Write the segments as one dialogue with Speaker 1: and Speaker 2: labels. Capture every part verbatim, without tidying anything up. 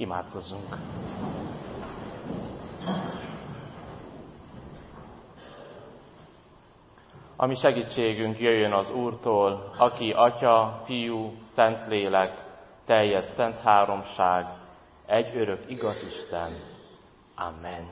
Speaker 1: Imádkozzunk! A mi segítségünk jöjjön az Úrtól, aki Atya, Fiú, Szentlélek, teljes szent háromság, egy örök igaz Isten. Amen.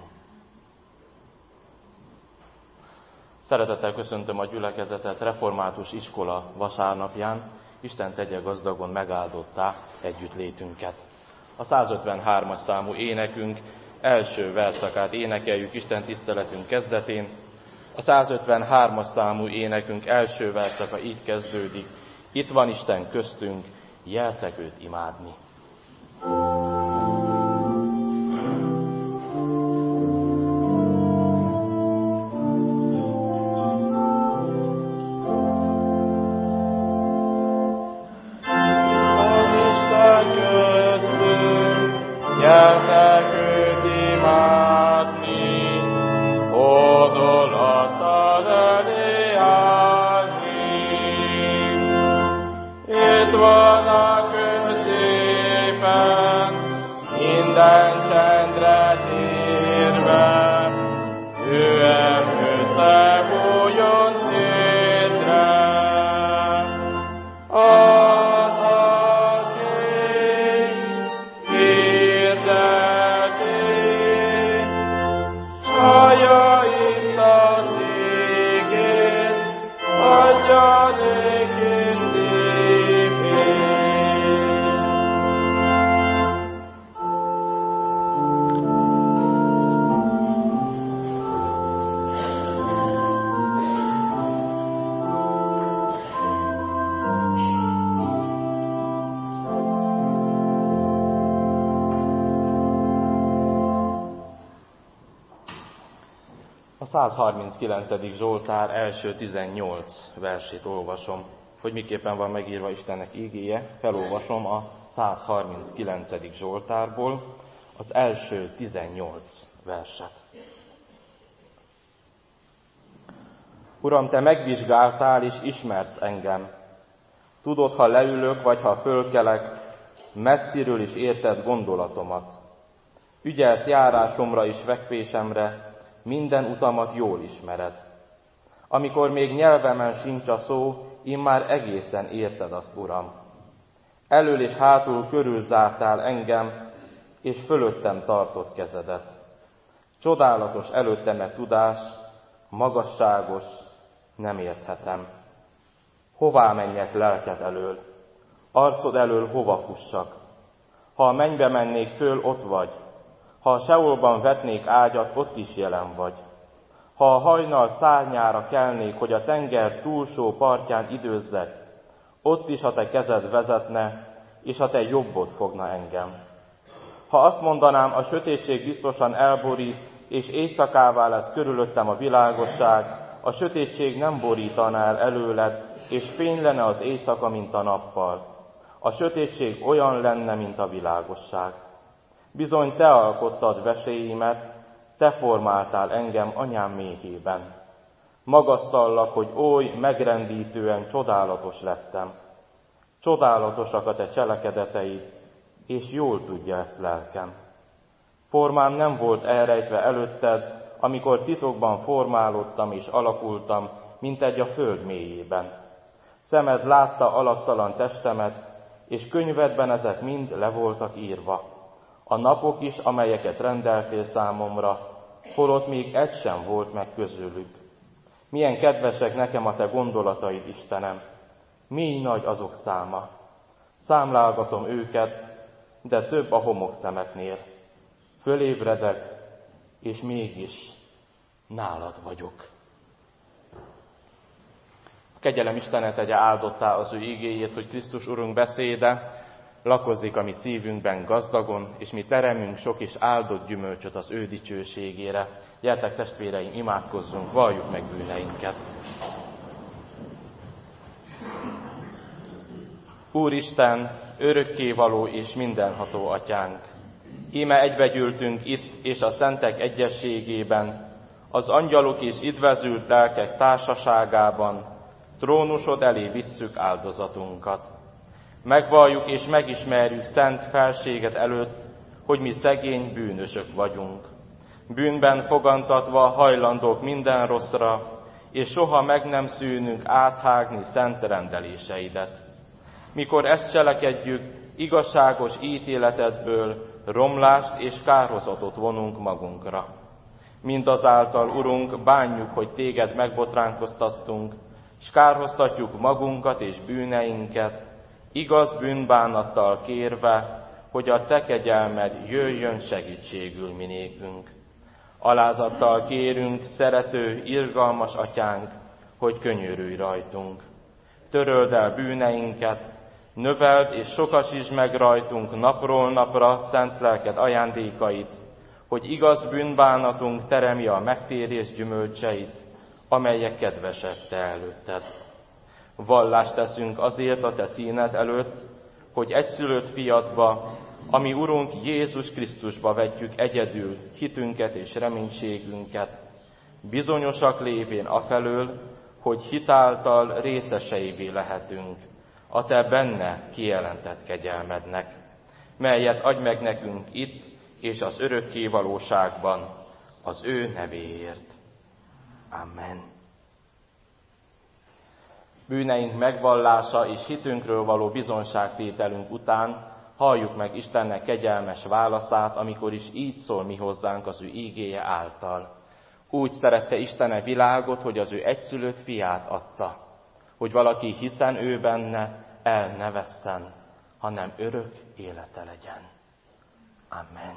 Speaker 1: Szeretettel köszöntöm a gyülekezetet református iskola vasárnapján. Isten tegye gazdagon megáldottá együttlétünket. A százötvenhármas számú énekünk első verszakát énekeljük Isten tiszteletünk kezdetén. A százötvenhármas számú énekünk első verszaka így kezdődik. Itt van Isten köztünk, jeltek őt imádni. A százharminckilencedik Zsoltár első tizennyolc versét olvasom, hogy miképpen van megírva Istennek ígéje. Felolvasom a százharminckilencedik Zsoltárból az első tizennyolc verset. Uram, te megvizsgáltál és ismersz engem. Tudod, ha leülök, vagy ha fölkelek, messziről is érted gondolatomat. Ügyelsz járásomra és fekvésemre, minden utamat jól ismered. Amikor még nyelvemen sincs a szó, immár egészen érted azt, Uram. Elől és hátul körülzártál engem, és fölöttem tartott kezedet. Csodálatos előttem a tudás, magasságos, nem érthetem. Hová menjek lelked elől? Arcod elől hova fussak? Ha a mennybe mennék föl, ott vagy. Ha a Seolban vetnék ágyat, ott is jelen vagy. Ha a hajnal szárnyára kelnék, hogy a tenger túlsó partján időzzek, ott is, ha te kezed vezetne, és ha te jobbod fogna engem. Ha azt mondanám, a sötétség biztosan elborít, és éjszakává lesz körülöttem a világosság, a sötétség nem borítaná el előled, és fény lenne az éjszaka, mint a nappal. A sötétség olyan lenne, mint a világosság. Bizony te alkottad veséimet, te formáltál engem anyám méhében. Magasztallak, hogy oly megrendítően csodálatos lettem. Csodálatosak a te cselekedeteid, és jól tudja ezt lelkem. Formám nem volt elrejtve előtted, amikor titokban formálódtam és alakultam, mint egy a föld mélyében. Szemed látta alaktalan testemet, és könyvedben ezek mind le voltak írva. A napok is, amelyeket rendeltél számomra, holott még egy sem volt meg közülük. Milyen kedvesek nekem a te gondolataid, Istenem, mély nagy azok száma. Számlálgatom őket, de több a homokszemeknél. Fölébredek, és mégis nálad vagyok. Kegyelem Istene tegye áldottá az ő igéjét, hogy Krisztus Urunk beszéde lakozik a mi szívünkben gazdagon, és mi teremünk sok és áldott gyümölcsöt az ő dicsőségére. Gyertek testvéreim, imádkozzunk, valljuk meg bűneinket. Úristen, örökkévaló és mindenható atyánk, íme egybegyűltünk itt és a szentek egyességében, az angyalok és idvezült lelkek társaságában, trónusod elé visszük áldozatunkat. Megvalljuk és megismerjük szent felséged előtt, hogy mi szegény bűnösök vagyunk. Bűnben fogantatva hajlandók minden rosszra, és soha meg nem szűnünk áthágni szent rendeléseidet. Mikor ezt cselekedjük, igazságos ítéletedből romlást és kárhozatot vonunk magunkra. Mindazáltal, Urunk, bánjuk, hogy téged megbotránkoztattunk, s kárhoztatjuk magunkat és bűneinket, igaz bűnbánattal kérve, hogy a te kegyelmed jöjjön segítségül mi nékünk. Alázattal kérünk, szerető, irgalmas atyánk, hogy könyörülj rajtunk. Töröld el bűneinket, növeld és sokasítsd meg rajtunk napról napra szent lelked ajándékait, hogy igaz bűnbánatunk teremje a megtérés gyümölcseit, amelyek kedvesek te előtted. Vallást teszünk azért a te színed előtt, hogy egyszülött fiadba, ami Urunk Jézus Krisztusba vetjük egyedül hitünket és reménységünket, bizonyosak lévén afelől, hogy hitáltal részeseivé lehetünk a te benne kijelentett kegyelmednek, melyet adj meg nekünk itt és az örökké valóságban az ő nevéért. Amen. Bűneink megvallása és hitünkről való bizonságtételünk után halljuk meg Istennek kegyelmes válaszát, amikor is így szól mi hozzánk az ő ígéje által. Úgy szerette Isten a világot, hogy az ő egyszülött fiát adta, hogy valaki hiszen ő benne el ne vesszen, hanem örök élete legyen. Amen.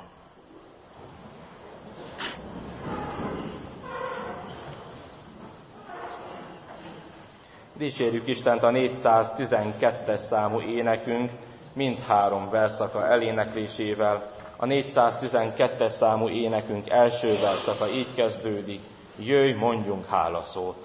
Speaker 1: Dicsérjük Istent a négyszáztizenkettes számú énekünk mindhárom verszaka eléneklésével. A négyszáztizenkettes számú énekünk első verszaka így kezdődik: jöjj, mondjunk hálaszót.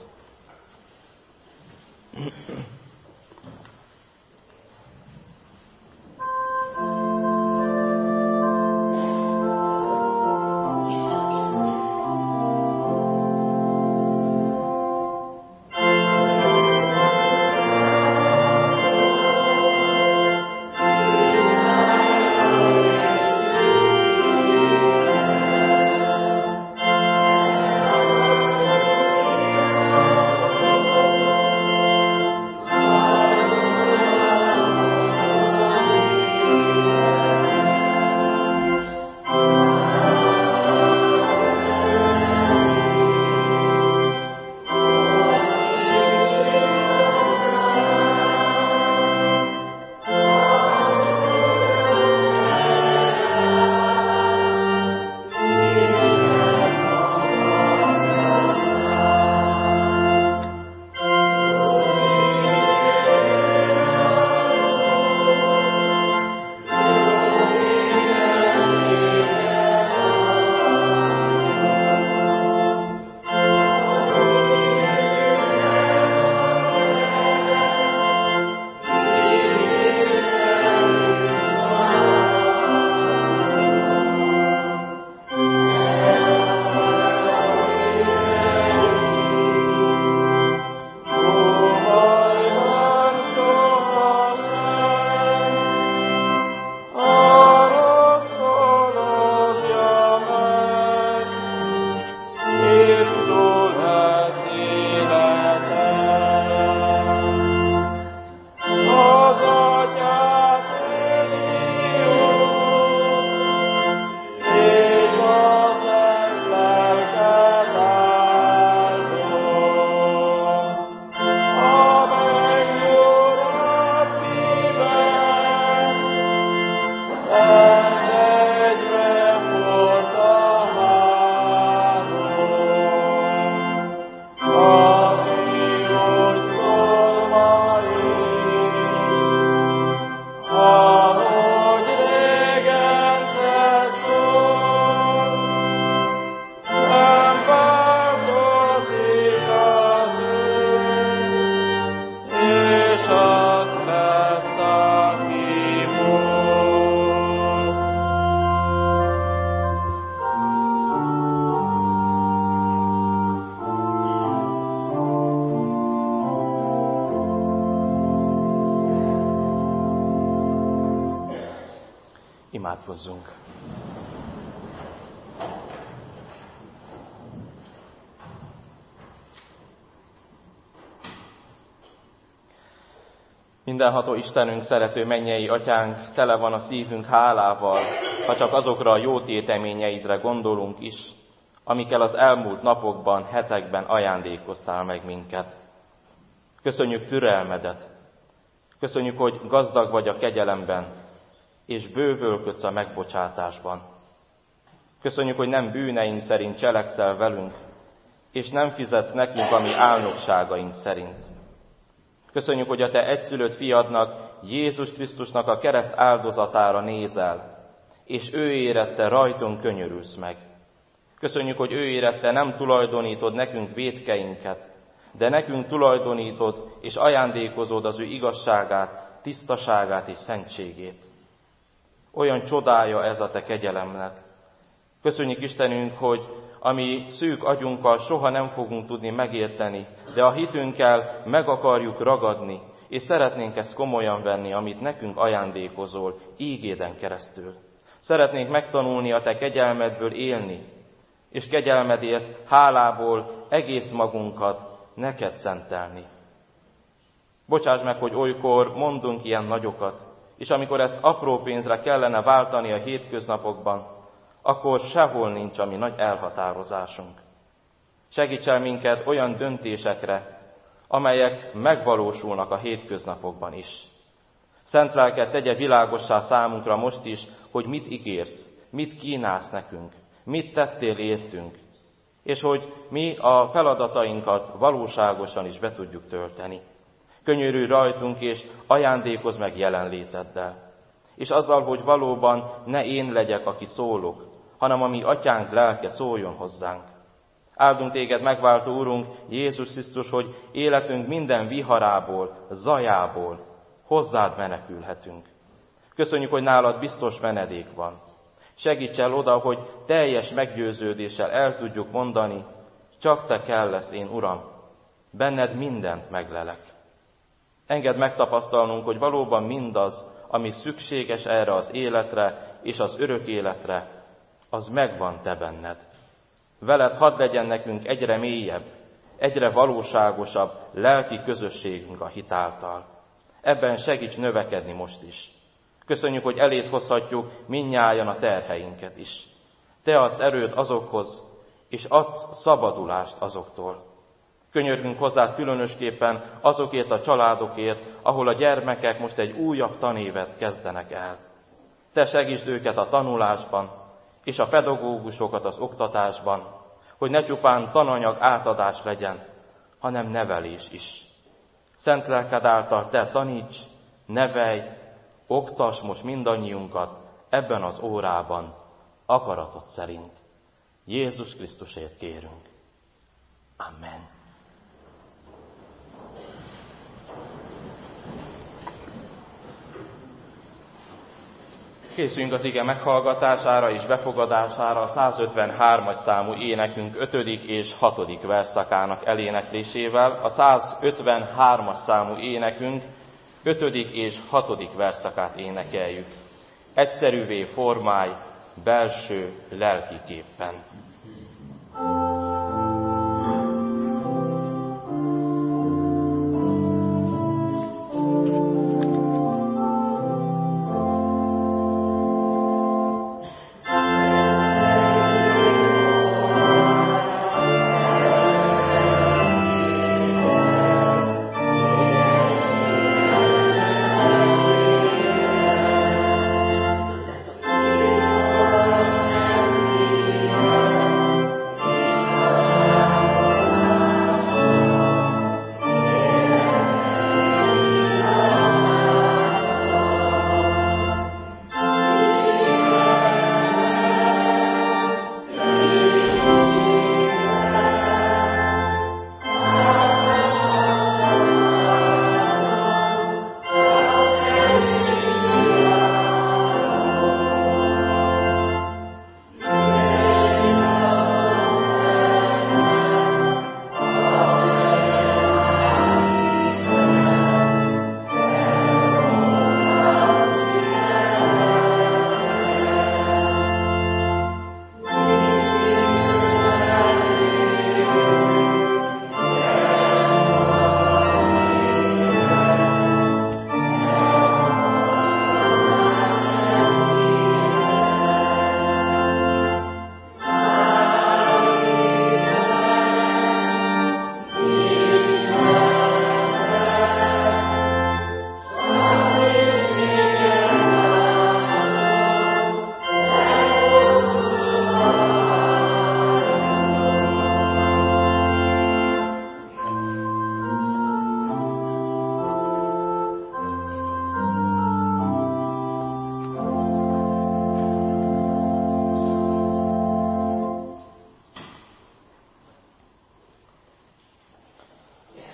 Speaker 2: Amen.
Speaker 1: Imádkozzunk! Mindenható Istenünk, szerető mennyei Atyánk, tele van a szívünk hálával, ha csak azokra a jó téteményeidre gondolunk is, amikkel az elmúlt napokban, hetekben ajándékoztál meg minket. Köszönjük türelmedet, köszönjük, hogy gazdag vagy a kegyelemben, és bővölködsz a megbocsátásban. Köszönjük, hogy nem bűneink szerint cselekszel velünk, és nem fizetsz nekünk a mi álnokságaink szerint. Köszönjük, hogy a te egyszülött fiadnak, Jézus Krisztusnak a kereszt áldozatára nézel, és ő érette rajtunk könyörülsz meg. Köszönjük, hogy ő érette nem tulajdonítod nekünk vétkeinket, de nekünk tulajdonítod és ajándékozod az ő igazságát, tisztaságát és szentségét. Olyan csodája ez a te kegyelemnek. Köszönjük Istenünk, hogy ami szűk agyunkkal soha nem fogunk tudni megérteni, de a hitünkkel meg akarjuk ragadni, és szeretnénk ezt komolyan venni, amit nekünk ajándékozol ígéden keresztül. Szeretnénk megtanulni a te kegyelmedből élni, és kegyelmedért hálából egész magunkat neked szentelni. Bocsáss meg, hogy olykor mondunk ilyen nagyokat, és amikor ezt apró pénzre kellene váltani a hétköznapokban, akkor sehol nincs a mi nagy elhatározásunk. Segíts el minket olyan döntésekre, amelyek megvalósulnak a hétköznapokban is. Szent lelked tegye világossá számunkra most is, hogy mit ígérsz, mit kínálsz nekünk, mit tettél értünk, és hogy mi a feladatainkat valóságosan is be tudjuk tölteni. Könyörülj rajtunk, és ajándékozz meg jelenléteddel. És azzal, hogy valóban ne én legyek, aki szólok, hanem a mi atyánk lelke szóljon hozzánk. Áldunk téged, megváltó Úrunk, Jézus Krisztus, hogy életünk minden viharából, zajából hozzád menekülhetünk. Köszönjük, hogy nálad biztos menedék van. Segíts el oda, hogy teljes meggyőződéssel el tudjuk mondani, csak te kell lesz, én Uram, benned mindent meglelek. Engedd megtapasztalnunk, hogy valóban mindaz, ami szükséges erre az életre és az örök életre, az megvan te benned. Veled hadd legyen nekünk egyre mélyebb, egyre valóságosabb lelki közösségünk a hit által. Ebben segíts növekedni most is. Köszönjük, hogy eléd hozhatjuk mindnyájan a terheinket is. Te adsz erőt azokhoz, és adsz szabadulást azoktól. Könyörgünk hozzád különösképpen azokért a családokért, ahol a gyermekek most egy újabb tanévet kezdenek el. Te segítsd őket a tanulásban, és a pedagógusokat az oktatásban, hogy ne csupán tananyag átadás legyen, hanem nevelés is. Szent lelked által te taníts, nevelj, oktass most mindannyiunkat ebben az órában, akaratod szerint. Jézus Krisztusért kérünk. Amen. Készüljünk az ige meghallgatására és befogadására a százötvenhármas számú énekünk ötödik és hatodik verszakának eléneklésével. A százötvenhármas számú énekünk ötödik és hatodik verszakát énekeljük. Egyszerűvé formálj belső lelkiképpen.
Speaker 2: Amen.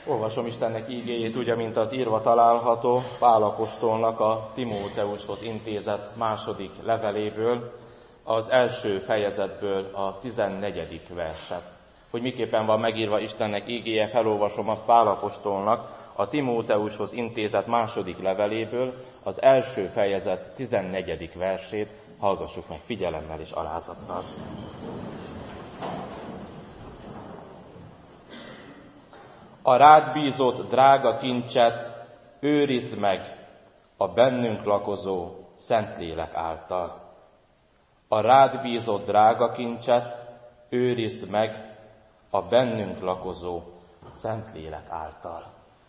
Speaker 1: Olvasom Istennek ígéjét, ugye, mint az írva található Pál apostolnak a Timóteushoz intézett második leveléből, az első fejezetből a tizennegyedik verset. Hogy miképpen van megírva Istennek ígéje, felolvasom azt Pál apostolnak a Timóteushoz intézett második leveléből, az első fejezet tizennegyedik versét, hallgassuk meg figyelemmel és alázattal. A rád bízott drága kincset őrizd meg a bennünk lakozó Szentlélek által. A rád bízott drága kincset őrizd meg a bennünk lakozó Szentlélek által.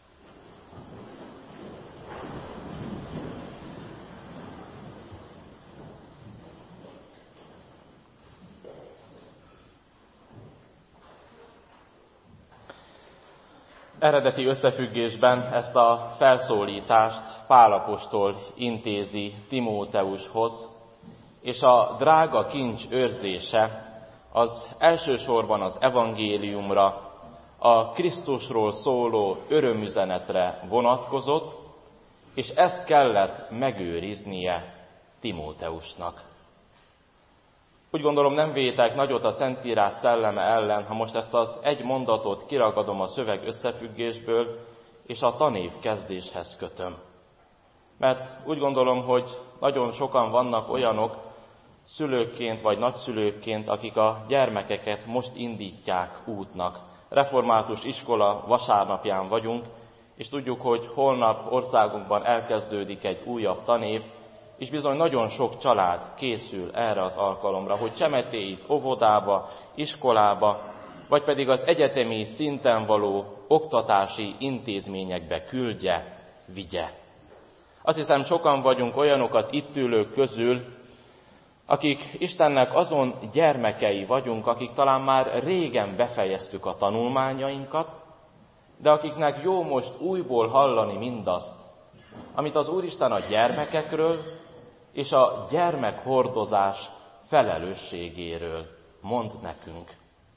Speaker 1: Eredeti összefüggésben ezt a felszólítást Pál apostol intézi Timóteushoz, és a drága kincs őrzése az elsősorban az evangéliumra, a Krisztusról szóló örömüzenetre vonatkozott, és ezt kellett megőriznie Timóteusnak. Úgy gondolom, nem vétek nagyot a Szentírás szelleme ellen, ha most ezt az egy mondatot kiragadom a szöveg összefüggésből, és a tanév kezdéshez kötöm. Mert úgy gondolom, hogy nagyon sokan vannak olyanok, szülőkként vagy nagyszülőkként, akik a gyermekeket most indítják útnak. Református iskola vasárnapján vagyunk, és tudjuk, hogy holnap országunkban elkezdődik egy újabb tanév, és bizony nagyon sok család készül erre az alkalomra, hogy csemetéit óvodába, iskolába, vagy pedig az egyetemi szinten való oktatási intézményekbe küldje, vigye. Azt hiszem, sokan vagyunk olyanok az itt ülők közül, akik Istennek azon gyermekei vagyunk, akik talán már régen befejeztük a tanulmányainkat, de akiknek jó most újból hallani mindazt, amit az Úristen a gyermekekről és a gyermekhordozás felelősségéről mond nekünk.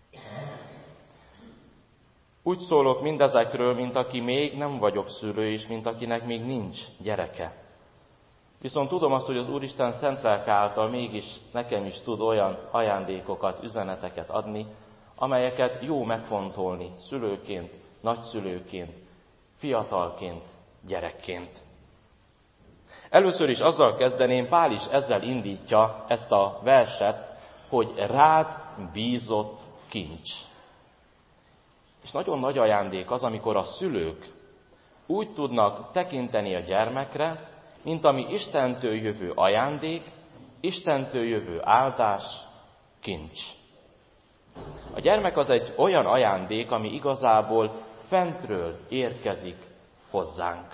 Speaker 1: Úgy szólok mindezekről, mint aki még nem vagyok szülő, és mint akinek még nincs gyereke. Viszont tudom azt, hogy az Úristen szent lelke által mégis nekem is tud olyan ajándékokat, üzeneteket adni, amelyeket jó megfontolni szülőként, nagyszülőként, fiatalként, gyerekként. Először is azzal kezdeném, Pál is ezzel indítja ezt a verset, hogy rád bízott kincs. És nagyon nagy ajándék az, amikor a szülők úgy tudnak tekinteni a gyermekre, mint ami Istentől jövő ajándék, Istentől jövő áldás, kincs. A gyermek az egy olyan ajándék, ami igazából fentről érkezik hozzánk.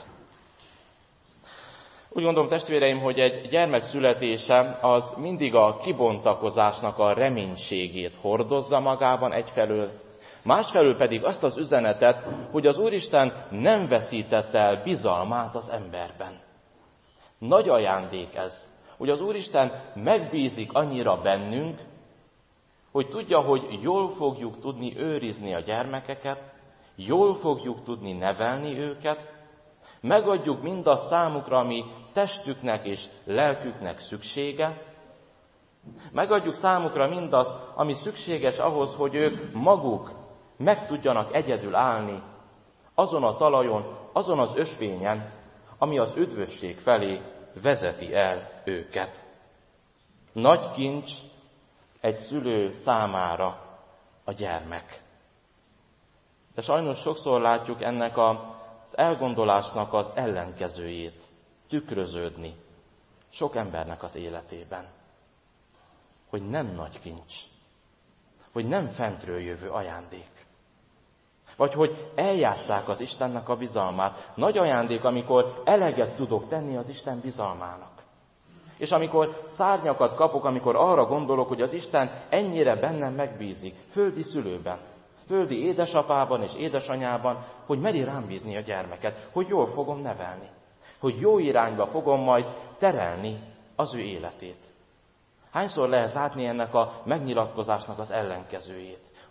Speaker 1: Úgy gondolom, testvéreim, hogy egy gyermek születése az mindig a kibontakozásnak a reménységét hordozza magában egyfelől, másfelől pedig azt az üzenetet, hogy az Úristen nem veszítette el bizalmát az emberben. Nagy ajándék ez, hogy az Úristen megbízik annyira bennünk, hogy tudja, hogy jól fogjuk tudni őrizni a gyermekeket, jól fogjuk tudni nevelni őket, megadjuk mindazt számukra, ami testüknek és lelküknek szüksége, megadjuk számukra mindazt, ami szükséges ahhoz, hogy ők maguk meg tudjanak egyedül állni azon a talajon, azon az ösvényen, ami az üdvösség felé vezeti el őket. Nagy kincs egy szülő számára a gyermek. De sajnos sokszor látjuk ennek az elgondolásnak az ellenkezőjét tükröződni sok embernek az életében. Hogy nem nagy kincs, hogy nem fentről jövő ajándék. Vagy hogy eljátsszák az Istennek a bizalmát. Nagy ajándék, amikor eleget tudok tenni az Isten bizalmának. És amikor szárnyakat kapok, amikor arra gondolok, hogy az Isten ennyire bennem megbízik, földi szülőben, földi édesapában és édesanyában, hogy meri rám bízni a gyermeket, hogy jól fogom nevelni, hogy jó irányba fogom majd terelni az ő életét. Hányszor lehet látni ennek a megnyilatkozásnak az ellenkezőjét?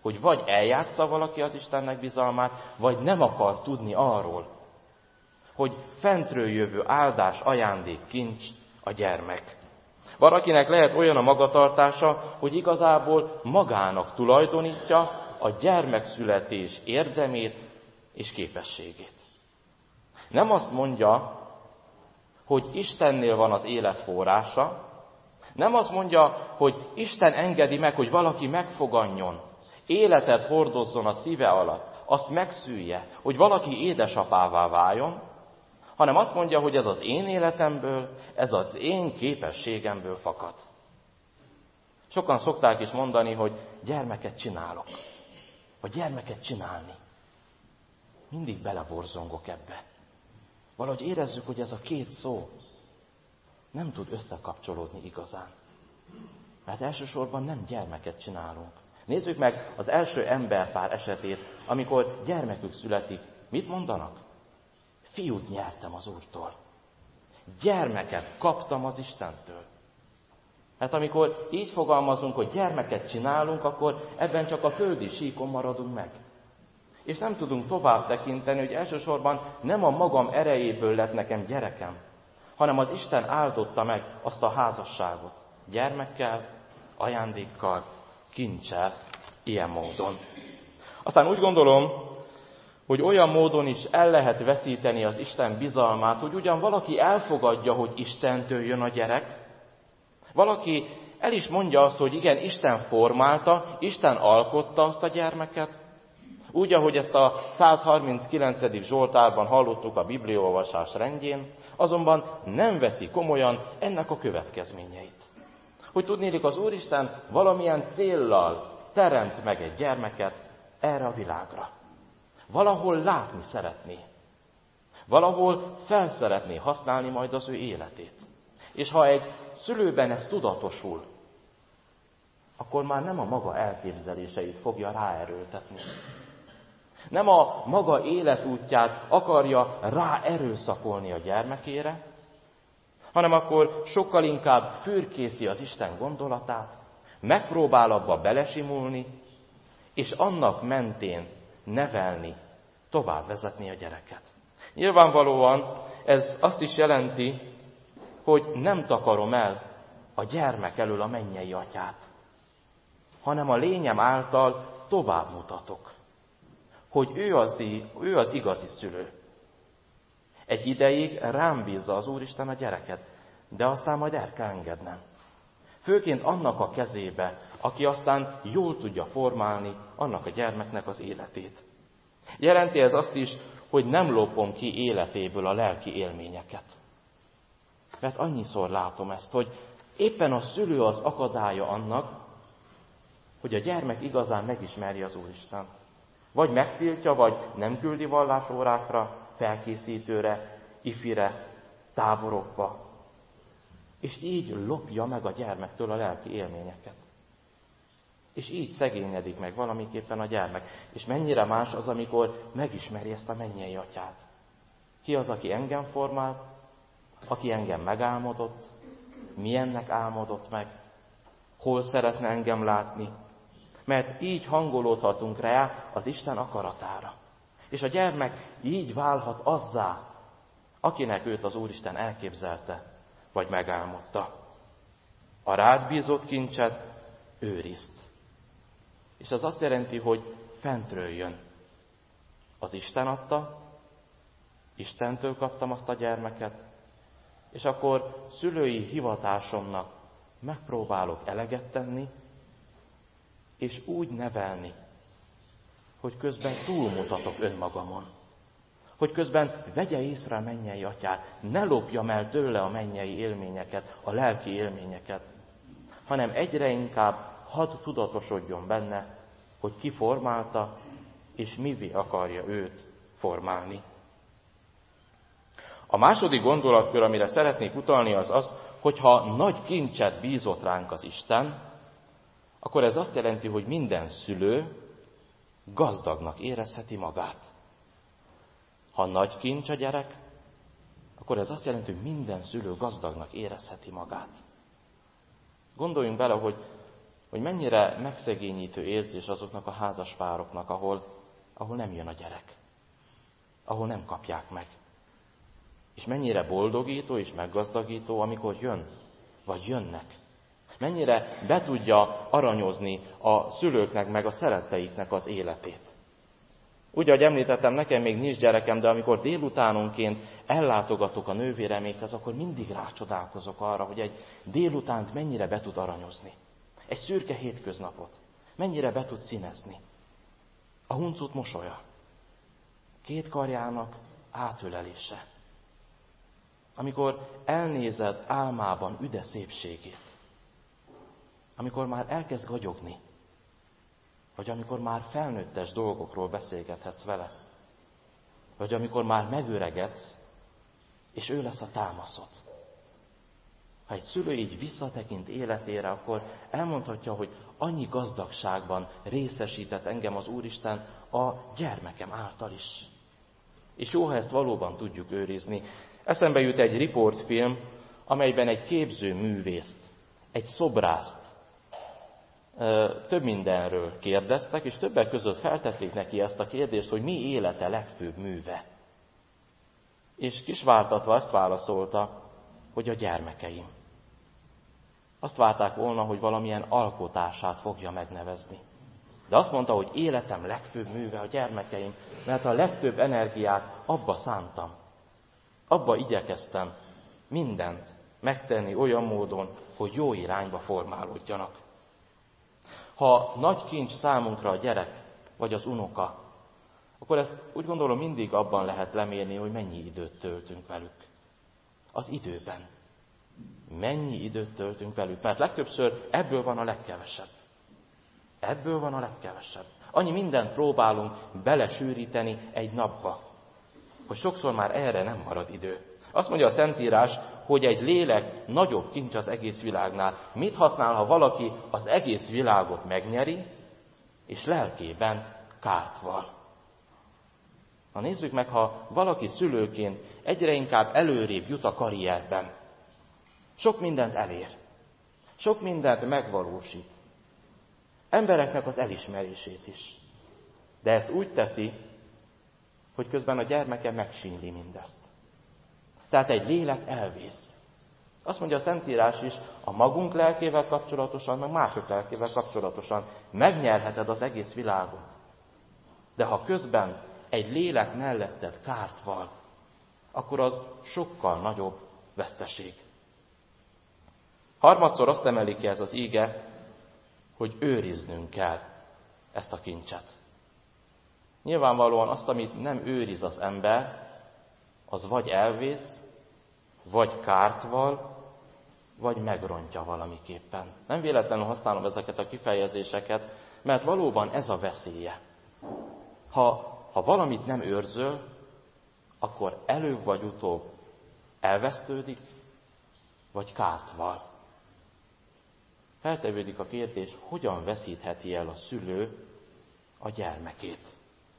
Speaker 1: hogy vagy eljátsza valaki az Istennek bizalmát, vagy nem akar tudni arról, hogy fentről jövő áldás, ajándék, kincs a gyermek. Valakinek lehet olyan a magatartása, hogy igazából magának tulajdonítja a gyermekszületés érdemét és képességét. Nem azt mondja, hogy Istennél van az élet forrása, nem azt mondja, hogy Isten engedi meg, hogy valaki megfoganjon, életet hordozzon a szíve alatt, azt megszülje, hogy valaki édesapává váljon, hanem azt mondja, hogy ez az én életemből, ez az én képességemből fakad. Sokan szokták is mondani, hogy gyermeket csinálok, vagy gyermeket csinálni. Mindig beleborzongok ebbe. Valahogy érezzük, hogy ez a két szó nem tud összekapcsolódni igazán. Mert elsősorban nem gyermeket csinálunk. Nézzük meg az első emberpár esetét, amikor gyermekük születik. Mit mondanak? Fiút nyertem az Úrtól. Gyermeket kaptam az Istentől. Hát amikor így fogalmazunk, hogy gyermeket csinálunk, akkor ebben csak a földi síkon maradunk meg. És nem tudunk tovább tekinteni, hogy elsősorban nem a magam erejéből lett nekem gyerekem, hanem az Isten áldotta meg azt a házasságot. Gyermekkel, ajándékkal, kincsel, ilyen módon. Aztán úgy gondolom, hogy olyan módon is el lehet veszíteni az Isten bizalmát, hogy ugyan valaki elfogadja, hogy Istentől jön a gyerek, valaki el is mondja azt, hogy igen, Isten formálta, Isten alkotta azt a gyermeket, úgy, ahogy ezt a százharminckilencedik Zsoltárban hallottuk a bibliaolvasás rendjén, azonban nem veszi komolyan ennek a következményeit. Hogy tudnélik, az Úristen valamilyen céllal teremt meg egy gyermeket erre a világra. Valahol látni szeretné. Valahol fel szeretné használni majd az ő életét. És ha egy szülőben ez tudatosul, akkor már nem a maga elképzeléseit fogja ráerőltetni. Nem a maga életútját akarja ráerőszakolni a gyermekére, hanem akkor sokkal inkább fürkészi az Isten gondolatát, megpróbál abba belesimulni, és annak mentén nevelni, tovább vezetni a gyereket. Nyilvánvalóan ez azt is jelenti, hogy nem takarom el a gyermek elől a mennyei atyát, hanem a lényem által tovább mutatok, hogy ő az, ő az igazi szülő. Egy ideig rám bízza az Úristen a gyereket, de aztán majd el kell engednem. Főként annak a kezébe, aki aztán jól tudja formálni annak a gyermeknek az életét. Jelenti ez azt is, hogy nem lopom ki életéből a lelki élményeket. Mert annyiszor látom ezt, hogy éppen a szülő az akadálya annak, hogy a gyermek igazán megismerje az Úristen. Vagy megtiltja, vagy nem küldi vallásórákra, felkészítőre, ifire, táborokba. És így lopja meg a gyermektől a lelki élményeket. És így szegényedik meg valamiképpen a gyermek. És mennyire más az, amikor megismeri ezt a mennyei atyát. Ki az, aki engem formált, aki engem megálmodott, milyennek álmodott meg, hol szeretne engem látni. Mert így hangolódhatunk rá az Isten akaratára. És a gyermek így válhat azzá, akinek őt az Úristen elképzelte, vagy megálmodta. A rád bízott kincset őrizd. És az azt jelenti, hogy fentről jön. Az Isten adta, Istentől kaptam azt a gyermeket, és akkor szülői hivatásomnak megpróbálok eleget tenni, és úgy nevelni, hogy közben túlmutatok önmagamon. Hogy közben vegye észre a mennyei atyát, ne lopjam el tőle a mennyei élményeket, a lelki élményeket, hanem egyre inkább hadd tudatosodjon benne, hogy ki formálta, és mivé akarja őt formálni. A második gondolatkör, amire szeretnék utalni, az az, hogyha nagy kincset bízott ránk az Isten, akkor ez azt jelenti, hogy minden szülő gazdagnak érezheti magát. Ha nagy kincs a gyerek, akkor ez azt jelenti, hogy minden szülő gazdagnak érezheti magát. Gondoljunk bele, hogy hogy mennyire megszegényítő érzés azoknak a házaspároknak, ahol, ahol nem jön a gyerek, ahol nem kapják meg. És mennyire boldogító és meggazdagító, amikor jön, vagy jönnek. Mennyire be tudja aranyozni a szülőknek, meg a szeretteiknek az életét. Úgy, ahogy említettem, nekem még nincs gyerekem, de amikor délutánonként ellátogatok a nővéremékhez, akkor mindig rácsodálkozok arra, hogy egy délutánt mennyire be tud aranyozni. Egy szürke hétköznapot mennyire be tud színezni. A huncut mosolya, két karjának átölelése. Amikor elnézed álmában üde szépségét, amikor már elkezd gagyogni, vagy amikor már felnőttes dolgokról beszélgethetsz vele, vagy amikor már megöregedsz, és ő lesz a támaszod. Ha egy szülő így visszatekint életére, akkor elmondhatja, hogy annyi gazdagságban részesített engem az Úristen a gyermekem által is. És jó, ha ezt valóban tudjuk őrizni. Eszembe jut egy riportfilm, amelyben egy képző művészt, egy szobrászt több mindenről kérdeztek, és többek között feltették neki ezt a kérdést, hogy mi élete legfőbb műve. És kisvártatva azt válaszolta, hogy a gyermekeim. Azt várták volna, hogy valamilyen alkotását fogja megnevezni. De azt mondta, hogy életem legfőbb műve a gyermekeim, mert a legtöbb energiát abba szántam. Abba igyekeztem mindent megtenni olyan módon, hogy jó irányba formálódjanak. Ha nagy kincs számunkra a gyerek vagy az unoka, akkor ezt úgy gondolom mindig abban lehet lemérni, hogy mennyi időt töltünk velük. Az időben. Mennyi időt töltünk velük, mert legtöbbször ebből van a legkevesebb. Ebből van a legkevesebb. Annyi mindent próbálunk belesűríteni egy napba, hogy sokszor már erre nem marad idő. Azt mondja a Szentírás, hogy egy lélek nagyobb kincs az egész világnál. Mit használ, ha valaki az egész világot megnyeri, és lelkében kárt val? Na nézzük meg, ha valaki szülőként egyre inkább előrébb jut a karrierben, sok mindent elér, sok mindent megvalósít, embereknek az elismerését is. De ezt úgy teszi, hogy közben a gyermeke megsínli mindezt. Tehát egy lélek elvész. Azt mondja a Szentírás is, a magunk lelkével kapcsolatosan, meg mások lelkével kapcsolatosan megnyerheted az egész világot. De ha közben egy lélek melletted kárt val, akkor az sokkal nagyobb veszteség. Harmadszor azt emeli ki ez az íge, hogy őriznünk kell ezt a kincset. Nyilvánvalóan azt, amit nem őriz az ember, az vagy elvész, vagy kárt val, vagy megrontja valamiképpen. Nem véletlenül használom ezeket a kifejezéseket, mert valóban ez a veszélye. Ha, ha valamit nem őrzöl, akkor előbb vagy utóbb elvesztődik, vagy kárt val. Feltevődik a kérdés, hogyan veszítheti el a szülő a gyermekét.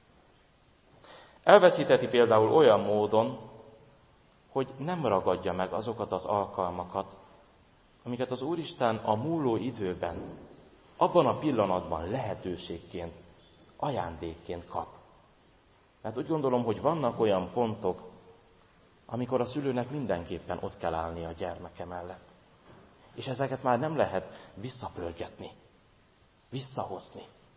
Speaker 1: Elveszítheti például olyan módon, hogy nem ragadja meg azokat az alkalmakat, amiket az Úristen a múló időben, abban a pillanatban lehetőségként, ajándékként kap. Mert úgy gondolom, hogy vannak olyan pontok, amikor a szülőnek mindenképpen ott kell állni a gyermeke mellett. És ezeket már nem lehet visszapörgetni, visszahozni.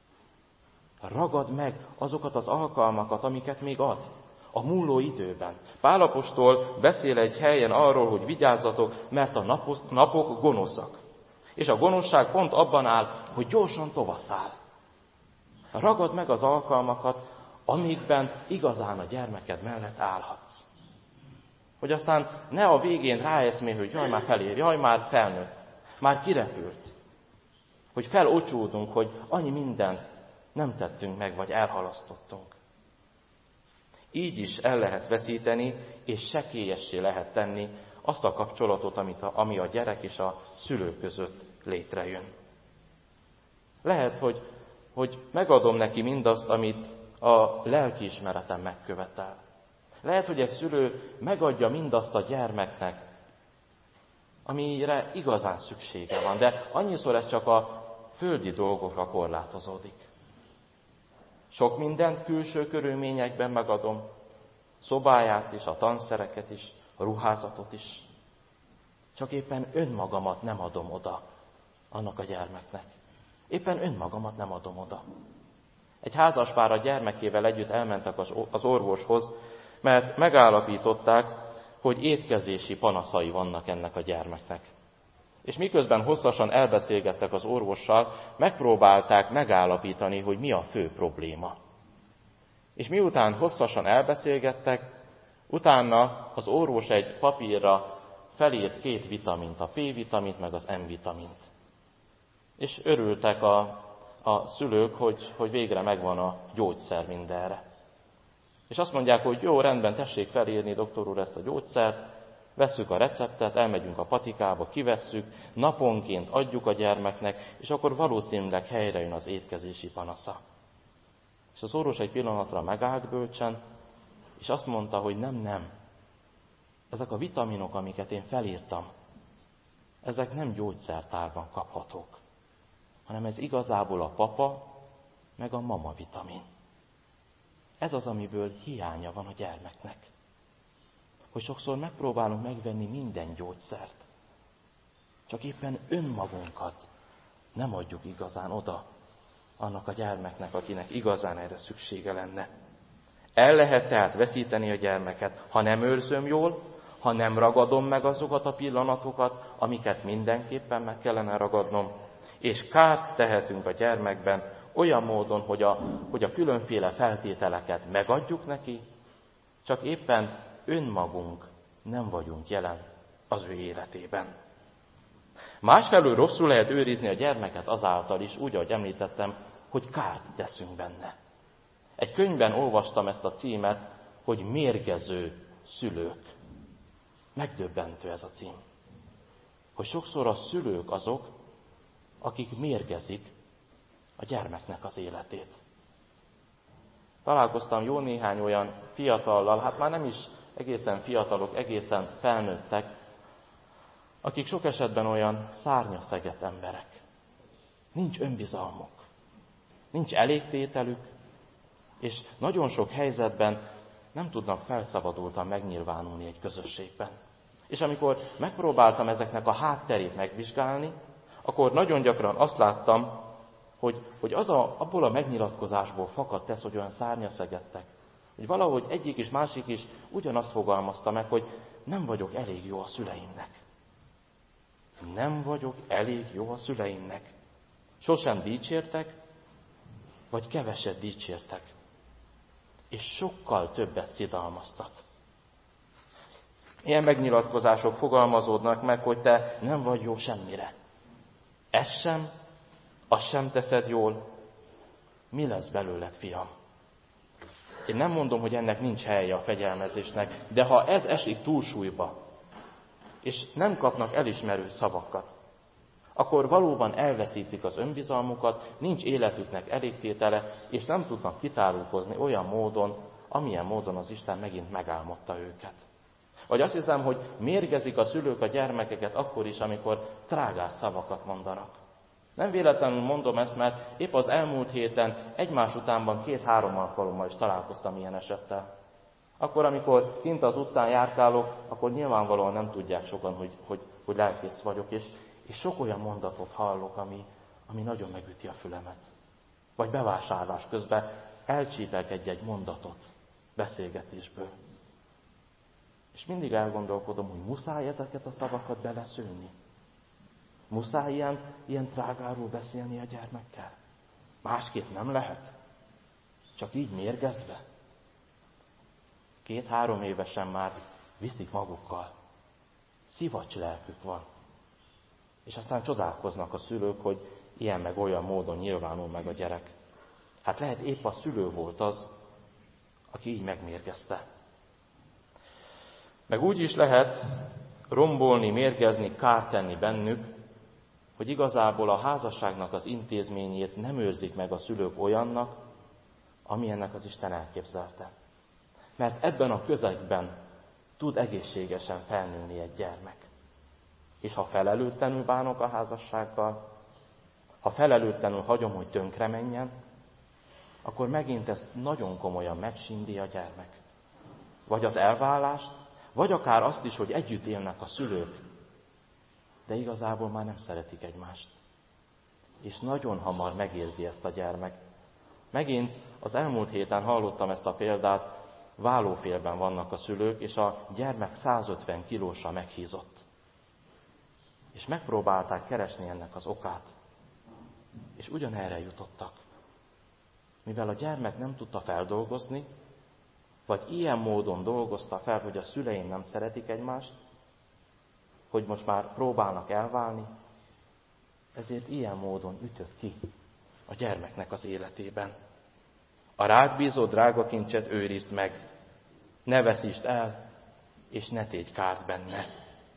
Speaker 1: Ragad meg azokat az alkalmakat, amiket még ad a múló időben. Pál apostol beszél egy helyen arról, hogy vigyázzatok, mert a napok, napok gonoszak. És a gonoszság pont abban áll, hogy gyorsan tovaszáll. Ragad meg az alkalmakat, amikben igazán a gyermeked mellett állhatsz. Hogy aztán ne a végén ráeszmél, hogy jaj, már felér, jaj, már felnőtt, már kirepült. Hogy felocsúdunk, hogy annyi mindent nem tettünk meg, vagy elhalasztottunk. Így is el lehet veszíteni, és sekélyessé lehet tenni azt a kapcsolatot, amit a, ami a gyerek és a szülő között létrejön. Lehet, hogy, hogy megadom neki mindazt, amit a lelkiismeretem megkövetel. Lehet, hogy egy szülő megadja mindazt a gyermeknek, amire igazán szüksége van, de annyiszor ez csak a földi dolgokra korlátozódik. Sok mindent külső körülményekben megadom, szobáját is, a tanszereket is, a ruházatot is. Csak éppen önmagamat nem adom oda annak a gyermeknek. Éppen önmagamat nem adom oda. Egy házaspár a gyermekével együtt elmentek az orvoshoz, mert megállapították, hogy étkezési panaszai vannak ennek a gyermeknek. És miközben hosszasan elbeszélgettek az orvossal, megpróbálták megállapítani, hogy mi a fő probléma. És miután hosszasan elbeszélgettek, utána az orvos egy papírra felírt két vitamint, a P-vitamint meg az M-vitamint. És örültek a, a szülők, hogy, hogy végre megvan a gyógyszer mindenre. És azt mondják, hogy jó, rendben, tessék felírni, doktor úr, ezt a gyógyszert, vesszük a receptet, elmegyünk a patikába, kivesszük, naponként adjuk a gyermeknek, és akkor valószínűleg helyre jön az étkezési panasza. És az orvos egy pillanatra megállt bölcsen, és azt mondta, hogy nem, nem. Ezek a vitaminok, amiket én felírtam, ezek nem gyógyszertárban kaphatók, hanem ez igazából a papa, meg a mama vitamin. Ez az, amiből hiánya van a gyermeknek. Hogy sokszor megpróbálunk megvenni minden gyógyszert, csak éppen önmagunkat nem adjuk igazán oda annak a gyermeknek, akinek igazán erre szüksége lenne. El lehet tehát veszíteni a gyermeket, ha nem őrzöm jól, ha nem ragadom meg azokat a pillanatokat, amiket mindenképpen meg kellene ragadnom, és kárt tehetünk a gyermekben olyan módon, hogy a, hogy a különféle feltételeket megadjuk neki, csak éppen önmagunk nem vagyunk jelen az ő életében. Másfelől rosszul lehet őrizni a gyermeket azáltal is, úgy, ahogy említettem, hogy kárt teszünk benne. Egy könyvben olvastam ezt a címet, hogy mérgező szülők. Megdöbbentő ez a cím. Hogy sokszor a szülők azok, akik mérgezik a gyermeknek az életét. Találkoztam jó néhány olyan fiatallal, hát már nem is egészen fiatalok, egészen felnőttek, akik sok esetben olyan szárnyaszegett emberek. Nincs önbizalmuk, nincs elégtételük, és nagyon sok helyzetben nem tudnak felszabadultan megnyilvánulni egy közösségben. És amikor megpróbáltam ezeknek a hátterét megvizsgálni, akkor nagyon gyakran azt láttam, hogy, hogy az a, abból a megnyilatkozásból fakadt ez, hogy olyan szárnyaszegettek. Hogy valahogy egyik és másik is ugyanazt fogalmazta meg, hogy nem vagyok elég jó a szüleimnek. Nem vagyok elég jó a szüleimnek. Sosem dicsértek, vagy keveset dicsértek. És sokkal többet szidalmaztak. Ilyen megnyilatkozások fogalmazódnak meg, hogy te nem vagy jó semmire. Ez sem, azt sem teszed jól. Mi lesz belőled, fiam? Én nem mondom, hogy ennek nincs helye a fegyelmezésnek, de ha ez esik túlsúlyba, és nem kapnak elismerő szavakat, akkor valóban elveszítik az önbizalmukat, nincs életüknek elégtétele, és nem tudnak kitárulkozni olyan módon, amilyen módon az Isten megint megálmodta őket. Vagy azt hiszem, hogy mérgezik a szülők a gyermekeket akkor is, amikor trágás szavakat mondanak. Nem véletlenül mondom ezt, mert épp az elmúlt héten egymás utánban két-három alkalommal is találkoztam ilyen esettel. Akkor, amikor kint az utcán járkálok, akkor nyilvánvalóan nem tudják sokan, hogy, hogy, hogy lelkész vagyok, és, és sok olyan mondatot hallok, ami, ami nagyon megüti a fülemet. Vagy bevásárlás közben elcsípek egy-egy mondatot beszélgetésből. És mindig elgondolkodom, hogy muszáj ezeket a szavakat beleszőni. Muszáj ilyen, ilyen trágáról beszélni a gyermekkel? Másképp nem lehet? Csak így mérgezve? Két-három évesen már viszik magukkal. Szivacs lelkük van. És aztán csodálkoznak a szülők, hogy ilyen meg olyan módon nyilvánul meg a gyerek. Hát lehet épp a szülő volt az, aki így megmérgezte. Meg úgy is lehet rombolni, mérgezni, kárt tenni bennük, hogy igazából a házasságnak az intézményét nem őrzik meg a szülők olyannak, amilyennek az Isten elképzelte. Mert ebben a közegben tud egészségesen felnőni egy gyermek. És ha felelőtlenül bánok a házassággal, ha felelőtlenül hagyom, hogy tönkre menjen, akkor megint ezt nagyon komolyan megsindi a gyermek. Vagy az elválást, vagy akár azt is, hogy együtt élnek a szülők, de igazából már nem szeretik egymást. És nagyon hamar megérzi ezt a gyermek. Megint az elmúlt héten hallottam ezt a példát, vállófélben vannak a szülők, és a gyermek százötven kilósra meghízott. És megpróbálták keresni ennek az okát. És ugyanerre jutottak. Mivel a gyermek nem tudta feldolgozni, vagy ilyen módon dolgozta fel, hogy a szüleim nem szeretik egymást, hogy most már próbálnak elválni, ezért ilyen módon ütött ki a gyermeknek az életében. A rád bízott drága kincset őrizd meg, ne veszítsd el, és ne tégy kárt benne.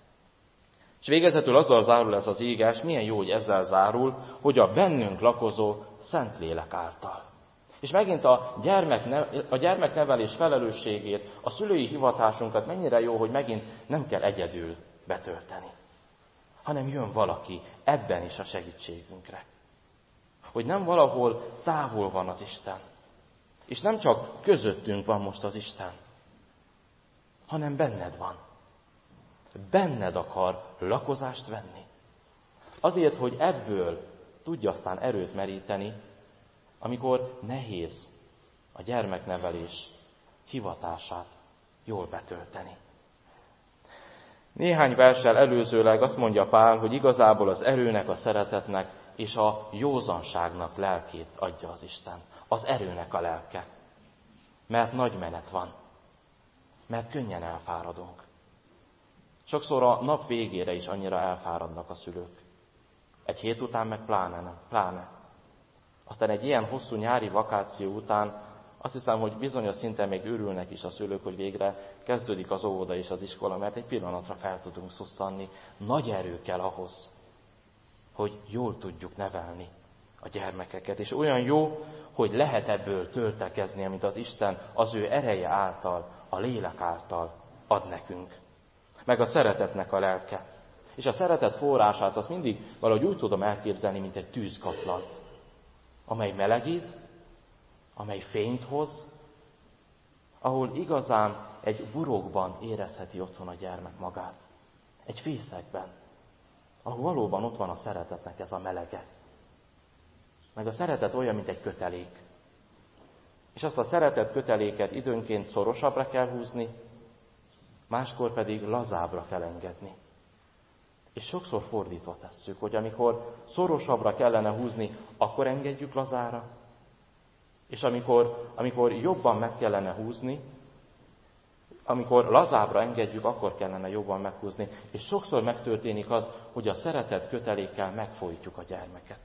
Speaker 1: És végezetül azzal zárul ez az írás, milyen jó, hogy ezzel zárul, hogy a bennünk lakozó Szentlélek által. És megint a, gyermek, a gyermeknevelés felelősségét, a szülői hivatásunkat mennyire jó, hogy megint nem kell egyedül betölteni, hanem jön valaki ebben is a segítségünkre. Hogy nem valahol távol van az Isten, és nem csak közöttünk van most az Isten, hanem benned van. Benned akar lakozást venni. Azért, hogy ebből tudja aztán erőt meríteni, amikor nehéz a gyermeknevelés hivatását jól betölteni. Néhány verssel előzőleg azt mondja Pál, hogy igazából az erőnek, a szeretetnek és a józanságnak lelkét adja az Isten. Az erőnek a lelke. Mert nagy menet van. Mert könnyen elfáradunk. Sokszor a nap végére is annyira elfáradnak a szülők. Egy hét után meg pláne nem, pláne. Aztán egy ilyen hosszú nyári vakáció után azt hiszem, hogy bizonyos szinten még örülnek is a szülők, hogy végre kezdődik az óvoda és az iskola, mert egy pillanatra fel tudunk szusszanni. Nagy erő kell ahhoz, hogy jól tudjuk nevelni a gyermekeket. És olyan jó, hogy lehet ebből töltekezni, amit az Isten az ő ereje által, a lélek által ad nekünk. Meg a szeretetnek a lelke. És a szeretet forrását azt mindig valahogy úgy tudom elképzelni, mint egy tűzkatlant, amely melegít, amely fényt hoz, ahol igazán egy burokban érezheti otthon a gyermek magát. Egy fészekben, ahol valóban ott van a szeretetnek ez a melege. Meg a szeretet olyan, mint egy kötelék. És azt a szeretet köteléket időnként szorosabbra kell húzni, máskor pedig lazábbra felengedni. És sokszor fordítva tesszük, hogy amikor szorosabbra kellene húzni, akkor engedjük lazára, és amikor, amikor jobban meg kellene húzni, amikor lazábbra engedjük, akkor kellene jobban meghúzni. És sokszor megtörténik az, hogy a szeretet kötelékkel megfojtjuk a gyermeket.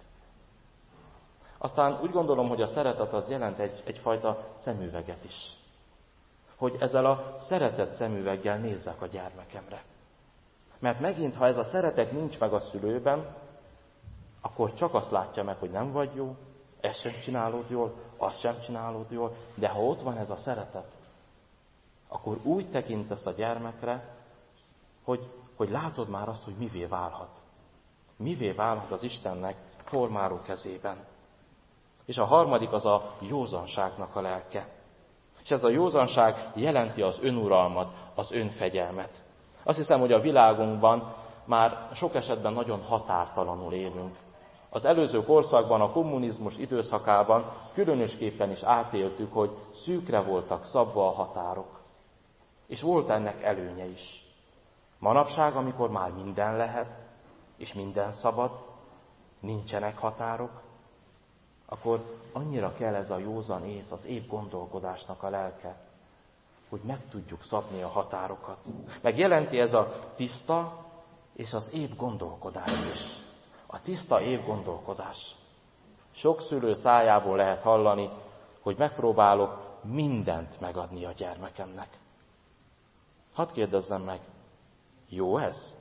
Speaker 1: Aztán úgy gondolom, hogy a szeretet az jelent egy, egyfajta szemüveget is. Hogy ezzel a szeretet szemüveggel nézzek a gyermekemre. Mert megint, ha ez a szeretet nincs meg a szülőben, akkor csak azt látja meg, hogy nem vagy jó, ezt sem csinálod jól, azt sem csinálod jól, de ha ott van ez a szeretet, akkor úgy tekintesz a gyermekre, hogy, hogy látod már azt, hogy mivé válhat. Mivé válhat az Istennek formáló kezében. És a harmadik az a józanságnak a lelke. És ez a józanság jelenti az önuralmat, az önfegyelmet. Azt hiszem, hogy a világunkban már sok esetben nagyon határtalanul élünk. Az előző korszakban, a kommunizmus időszakában különösképpen is átéltük, hogy szűkre voltak szabva a határok. És volt ennek előnye is. Manapság, amikor már minden lehet, és minden szabad, nincsenek határok, akkor annyira kell ez a józan ész, az épp gondolkodásnak a lelke, hogy meg tudjuk szabni a határokat. Meg jelenti ez a tiszta és az épp gondolkodás is. A tiszta épp gondolkodás. Sok szülő szájából lehet hallani, hogy megpróbálok mindent megadni a gyermekemnek. Hadd kérdezzem meg, jó ez?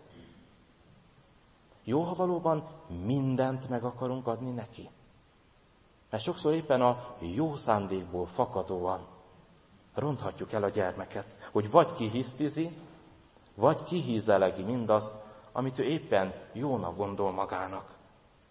Speaker 1: Jó, ha valóban mindent meg akarunk adni neki? Mert sokszor éppen a jó szándékból fakadóan ronthatjuk el a gyermeket, hogy vagy kihisztizi, vagy kihízelegi mindazt, amit ő éppen jónak gondol magának.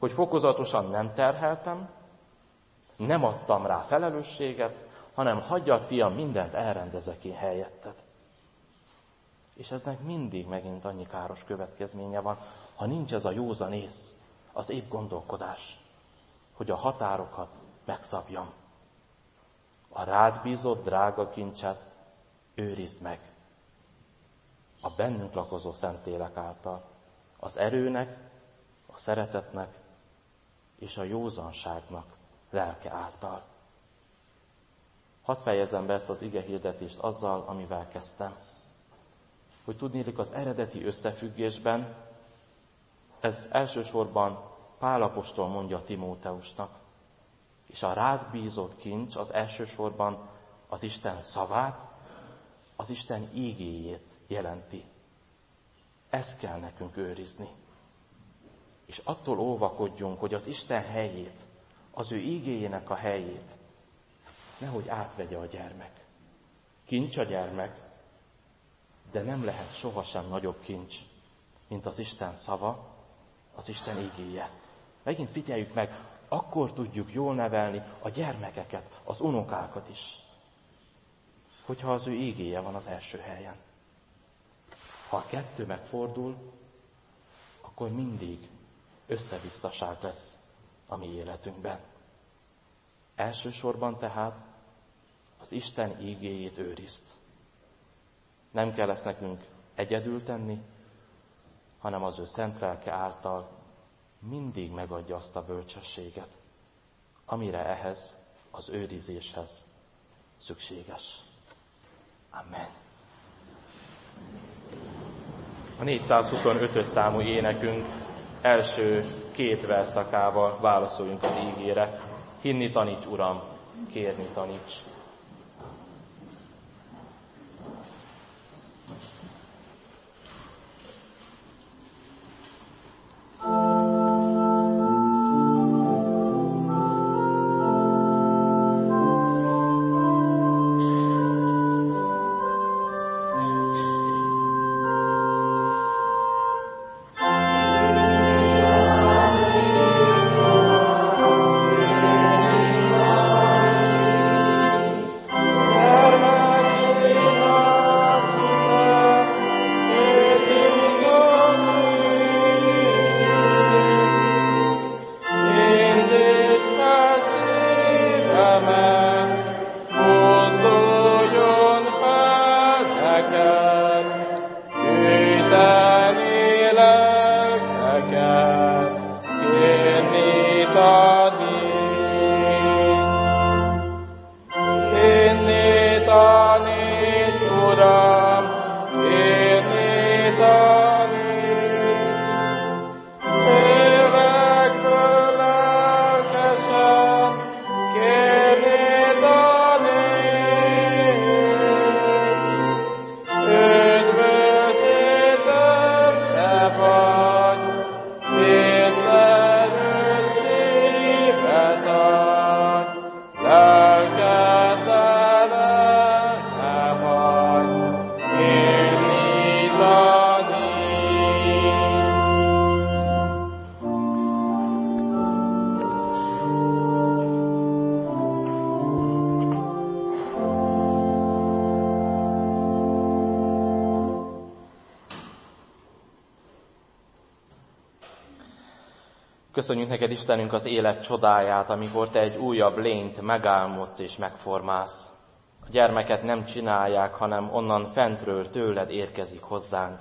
Speaker 1: hogy fokozatosan nem terheltem, nem adtam rá felelősséget, hanem hagyjad, fiam, mindent elrendezek én helyetted. És eznek mindig megint annyi káros következménye van, ha nincs ez a józan ész, az épp gondolkodás, hogy a határokat megszabjam. A rád bízott drága kincset őrizd meg. A bennünk lakozó Szentlélek által, az erőnek, a szeretetnek és a józanságnak lelke által. Hadd fejezem be ezt az igehirdetést azzal, amivel kezdtem. Hogy tudnélik, az eredeti összefüggésben ez elsősorban Pál apostol mondja Timóteusnak, és a rád bízott kincs az elsősorban az Isten szavát, az Isten ígéjét jelenti. Ezt kell nekünk őrizni. És attól óvakodjunk, hogy az Isten helyét, az ő ígéjének a helyét nehogy átvegye a gyermek. Kincs a gyermek, de nem lehet sohasem nagyobb kincs, mint az Isten szava, az Isten ígéje. Megint figyeljük meg, akkor tudjuk jól nevelni a gyermekeket, az unokákat is, hogyha az ő ígéje van az első helyen. Ha a kettő megfordul, akkor mindig összevisszaság lesz a mi életünkben. Elsősorban tehát az Isten ígéjét őrizd. Nem kell ezt nekünk egyedül tenni, hanem az ő szent lelke által mindig megadja azt a bölcsességet, amire ehhez, az őrizéshez szükséges. Amen. A négyszázhuszonötös számú énekünk első két verszakával válaszoljunk az ígére. Hinni taníts, Uram, kérni taníts. Köszönjük neked, Istenünk, az élet csodáját, amikor te egy újabb lényt megálmodsz és megformálsz. A gyermeket nem csinálják, hanem onnan fentről tőled érkezik hozzánk.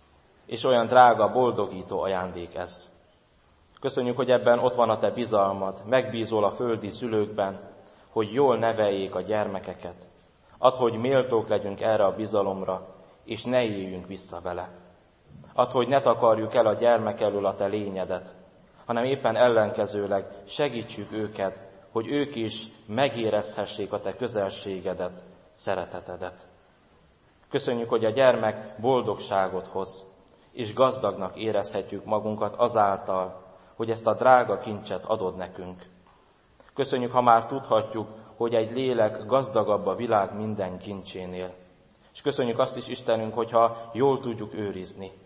Speaker 1: És olyan drága, boldogító ajándék ez. Köszönjük, hogy ebben ott van a te bizalmad, megbízol a földi szülőkben, hogy jól neveljék a gyermekeket. Add, hogy méltók legyünk erre a bizalomra, és ne éljünk vissza vele. Add, hogy ne takarjuk el a gyermek elől a te lényedet, hanem éppen ellenkezőleg segítsük őket, hogy ők is megérezhessék a te közelségedet, szeretetedet. Köszönjük, hogy a gyermek boldogságot hoz, és gazdagnak érezhetjük magunkat azáltal, hogy ezt a drága kincset adod nekünk. Köszönjük, ha már tudhatjuk, hogy egy lélek gazdagabb a világ minden kincsénél. És köszönjük azt is, Istenünk, hogyha jól tudjuk őrizni.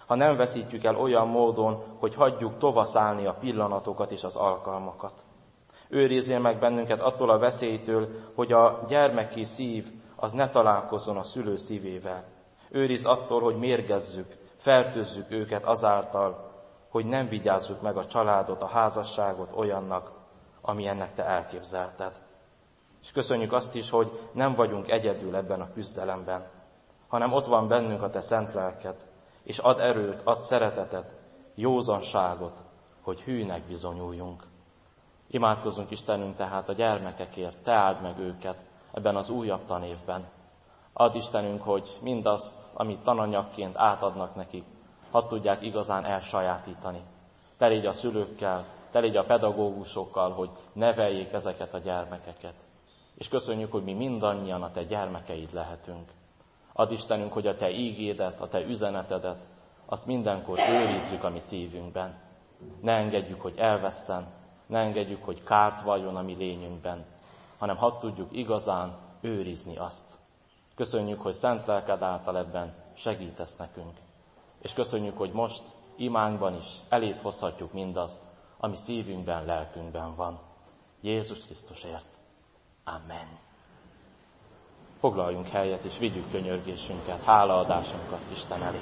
Speaker 1: ha nem veszítjük el olyan módon, hogy hagyjuk tovaszállni a pillanatokat és az alkalmakat. Őrizzél meg bennünket attól a veszélytől, hogy a gyermeki szív az ne találkozzon a szülő szívével. Őrizz attól, hogy mérgezzük, fertőzzük őket azáltal, hogy nem vigyázzuk meg a családot, a házasságot olyannak, ami ennek te elképzelted. És köszönjük azt is, hogy nem vagyunk egyedül ebben a küzdelemben, hanem ott van bennünk a te szent lelked, és ad erőt, ad szeretetet, józanságot, hogy hűnek bizonyuljunk. Imádkozzunk Istenünk tehát a gyermekekért, te áld meg őket ebben az újabb tanévben. Add Istenünk, hogy mindazt, amit tananyagként átadnak nekik, hadd tudják igazán elsajátítani. Te légy a szülőkkel, te légy a pedagógusokkal, hogy neveljék ezeket a gyermekeket. És köszönjük, hogy mi mindannyian a te gyermekeid lehetünk. Add Istenünk, hogy a te ígédet, a te üzenetedet, azt mindenkor őrizzük a mi szívünkben. Ne engedjük, hogy elvesszen, ne engedjük, hogy kárt valljon a mi lényünkben, hanem hadd tudjuk igazán őrizni azt. Köszönjük, hogy szent lelked által ebben segítesz nekünk. És köszönjük, hogy most imánkban is elét hozhatjuk mindazt, ami szívünkben, lelkünkben van. Jézus Krisztusért. Amen. Foglaljunk helyet, és vigyük könyörgésünket, hálaadásunkat Isten elé.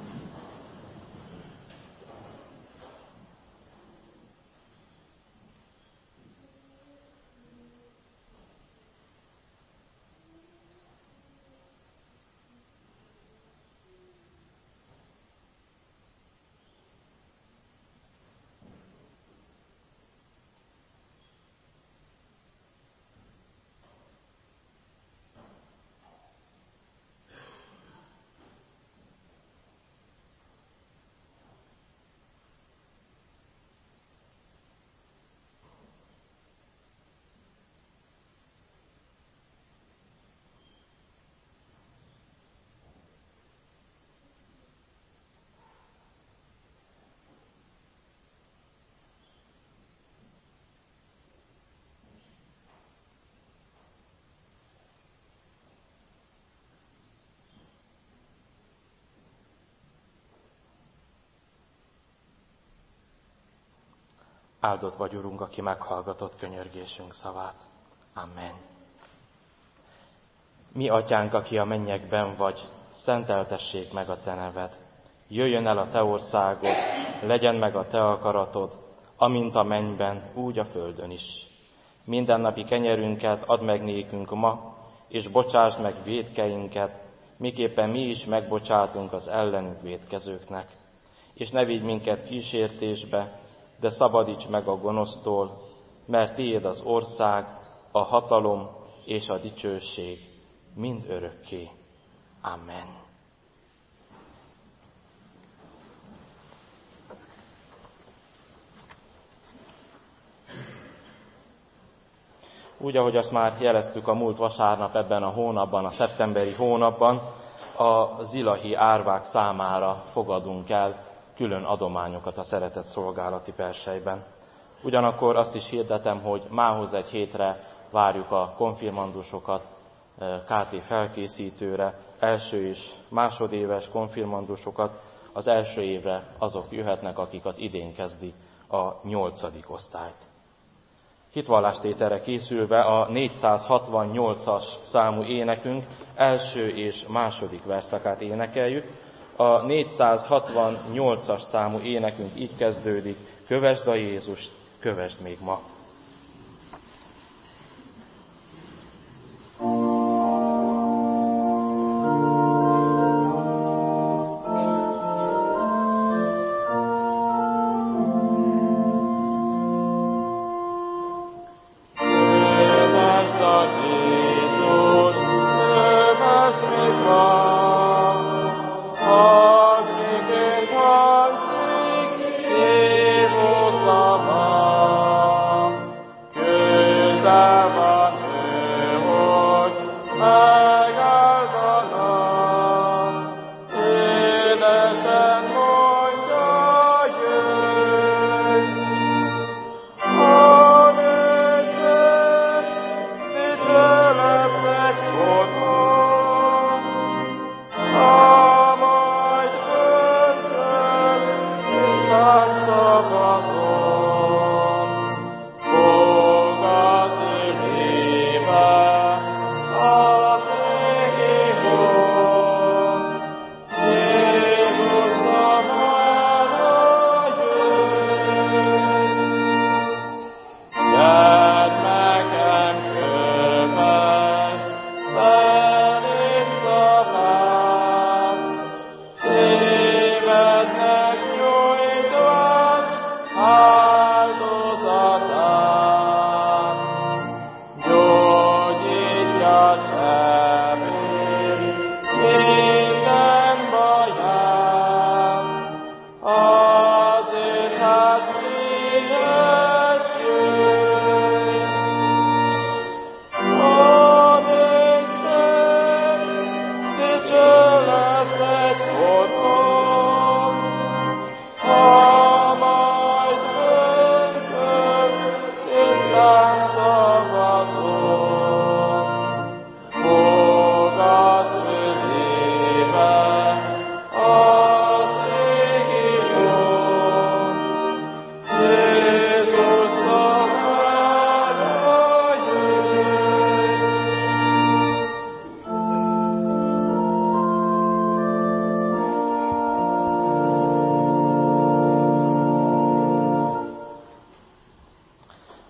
Speaker 1: Áldott vagy, Urunk, aki meghallgatott könyörgésünk szavát. Amen. Mi atyánk, aki a mennyekben vagy, szenteltessék meg a te neved. Jöjjön el a te országod, legyen meg a te akaratod, amint a mennyben, úgy a földön is. Mindennapi kenyerünket add meg nékünk ma, és bocsásd meg vétkeinket, miképpen mi is megbocsátunk az ellenünk vétkezőknek. És ne vigy minket kísértésbe, de szabadíts meg a gonosztól, mert tiéd az ország, a hatalom és a dicsőség mind örökké. Amen. Úgy, ahogy azt már jeleztük a múlt vasárnap ebben a hónapban, a szeptemberi hónapban, a zilahi árvák számára fogadunk el külön adományokat a szeretett szolgálati persejben. Ugyanakkor azt is hirdetem, hogy mához egy hétre várjuk a konfirmandusokat ká té felkészítőre, első és másodéves konfirmandusokat. Az első évre azok jöhetnek, akik az idén kezdik a nyolcadik osztályt. Hitvallástételre készülve a négyszázhatvannyolcas számú énekünk első és második verszakát énekeljük. A négyszázhatvannyolcas számú énekünk így kezdődik: kövesd a Jézust, kövesd még ma.
Speaker 2: Amen.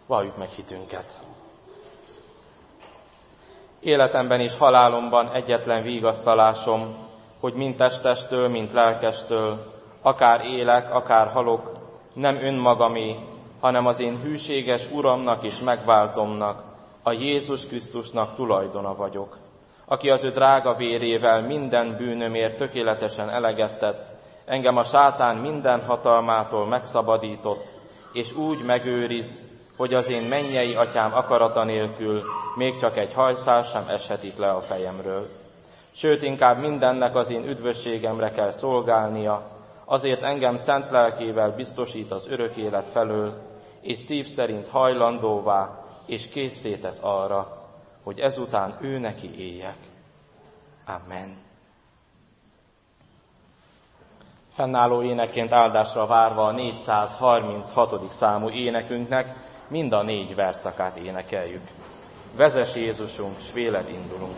Speaker 1: Valljuk meg hitünket. Életemben és halálomban egyetlen vigasztalásom, hogy mind testestől, mind lelkestől, akár élek, akár halok, nem önmagamé, hanem az én hűséges Uramnak és megváltomnak, a Jézus Krisztusnak tulajdona vagyok, aki az ő drága vérével minden bűnömért tökéletesen eleget tett, engem a sátán minden hatalmától megszabadított, és úgy megőriz, hogy az én mennyei atyám akarata nélkül még csak egy hajszál sem eshetik le a fejemről. Sőt, inkább mindennek az én üdvösségemre kell szolgálnia, azért engem szent lelkével biztosít az örök élet felől, és szív szerint hajlandóvá és készé tesz arra, hogy ezután ő neki éljek. Amen. Fennálló énekként áldásra várva a négyszázharminchatodik számú énekünknek mind a négy verszakát énekeljük. Vezess Jézusunk, s véled indulunk.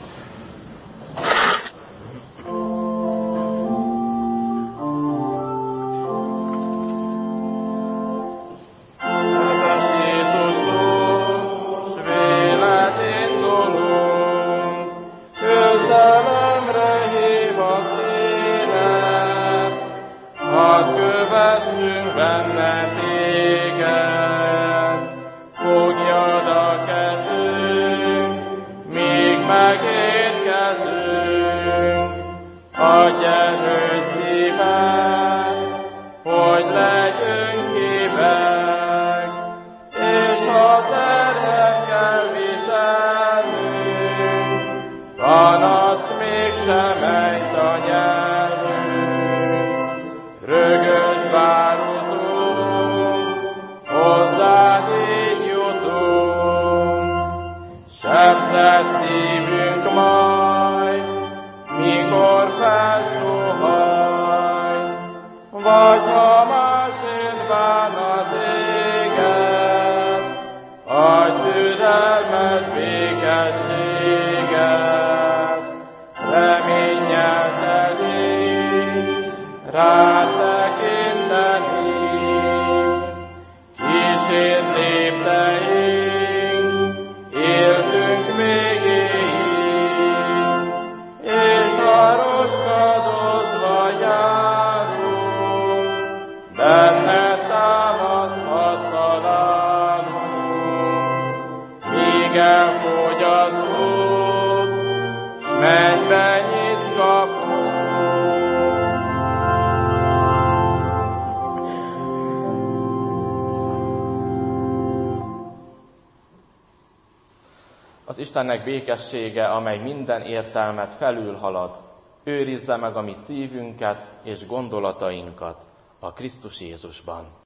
Speaker 1: Az Istennek békessége, amely minden értelmet felülhalad, őrizze meg a mi szívünket és gondolatainkat a Krisztus Jézusban.